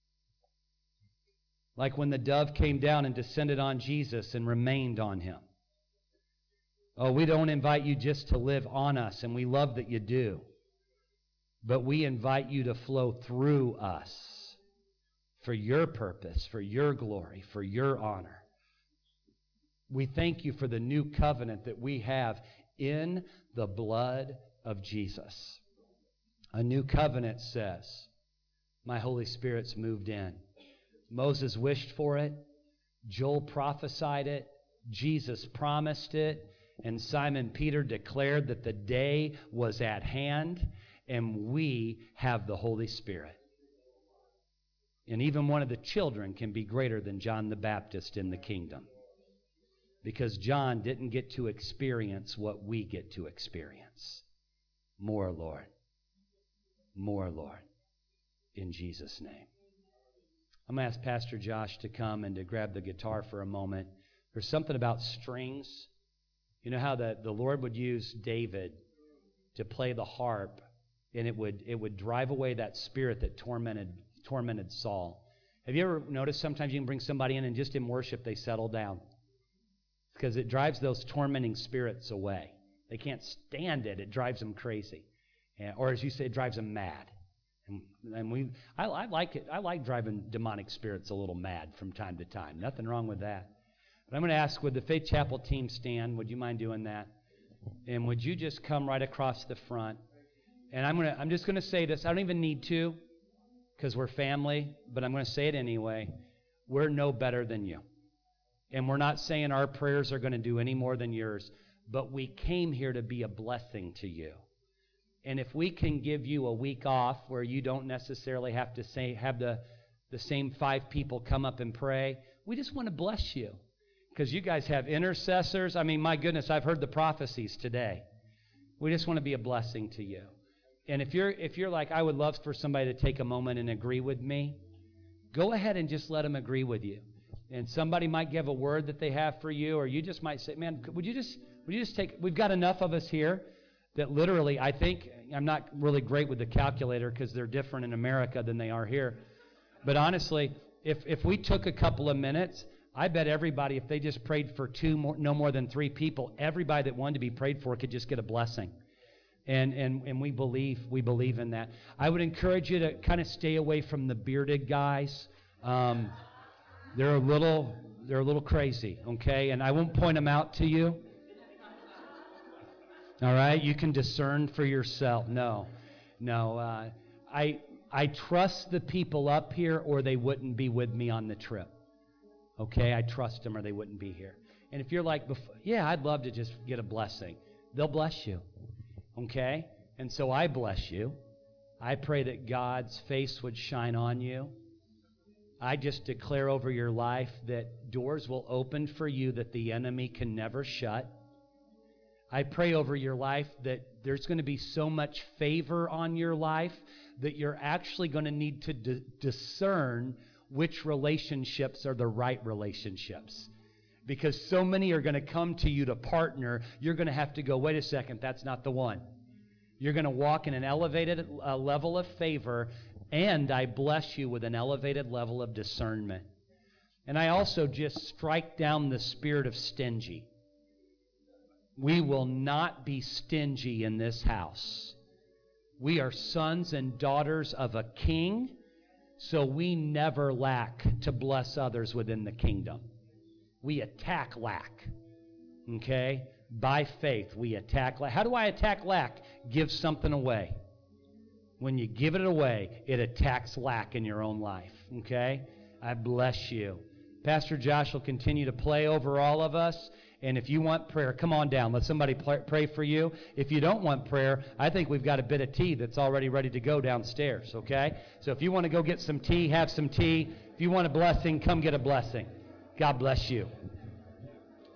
like when the dove came down and descended on Jesus and remained on him. Oh, we don't invite you just to live on us, and we love that you do. But we invite you to flow through us for your purpose, for your glory, for your honor. We thank you for the new covenant that we have in the blood of Jesus. A new covenant says, my Holy Spirit's moved in. Moses wished for it. Joel prophesied it. Jesus promised it. And Simon Peter declared that the day was at hand. And we have the Holy Spirit. And even one of the children can be greater than John the Baptist in the kingdom. Because John didn't get to experience what we get to experience. More, Lord. More, Lord. In Jesus' name. I'm going to ask Pastor Josh to come and to grab the guitar for a moment. There's something about strings. You know how the Lord would use David to play the harp, and it would drive away that spirit that tormented Saul. Have you ever noticed sometimes you can bring somebody in and just in worship they settle down? Because it drives those tormenting spirits away. They can't stand it. It drives them crazy. Or as you say, it drives them mad. I like it. I like driving demonic spirits a little mad from time to time. Nothing wrong with that. But I'm going to ask, would the Faith Chapel team stand? Would you mind doing that? And would you just come right across the front? And I'm just going to say this. I don't even need to, because we're family, but I'm going to say it anyway. We're no better than you. And we're not saying our prayers are going to do any more than yours, but we came here to be a blessing to you. And if we can give you a week off where you don't necessarily have to have the same 5 people come up and pray, we just want to bless you. Because you guys have intercessors. I mean, my goodness, I've heard the prophecies today. We just want to be a blessing to you. And if you're like, I would love for somebody to take a moment and agree with me, go ahead and just let them agree with you. And somebody might give a word that they have for you, or you just might say, man, would you just take, we've got enough of us here that literally, I think, I'm not really great with the calculator because they're different in America than they are here. But honestly, if we took a couple of minutes, I bet everybody, if they just prayed for no more than 3 people, everybody that wanted to be prayed for could just get a blessing. And we believe in that. I would encourage you to kind of stay away from the bearded guys. They're a little crazy, okay? And I won't point them out to you. All right? You can discern for yourself. No. I trust the people up here, or they wouldn't be with me on the trip. Okay? I trust them, or they wouldn't be here. And if you're like, yeah, I'd love to just get a blessing, they'll bless you. Okay? And so I bless you. I pray that God's face would shine on you. I just declare over your life that doors will open for you that the enemy can never shut. I pray over your life that there's going to be so much favor on your life that you're actually going to need to discern which relationships are the right relationships. Because so many are going to come to you to partner, you're going to have to go, wait a second, that's not the one. You're going to walk in an elevated level of favor, and I bless you with an elevated level of discernment. And I also just strike down the spirit of stingy. We will not be stingy in this house. We are sons and daughters of a king, so we never lack to bless others within the kingdom. We attack lack, okay? By faith, we attack lack. How do I attack lack? Give something away. When you give it away, it attacks lack in your own life, okay? I bless you. Pastor Josh will continue to play over all of us. And if you want prayer, come on down. Let somebody pray for you. If you don't want prayer, I think we've got a bit of tea that's already ready to go downstairs, okay? So if you want to go get some tea, have some tea. If you want a blessing, come get a blessing. God bless you.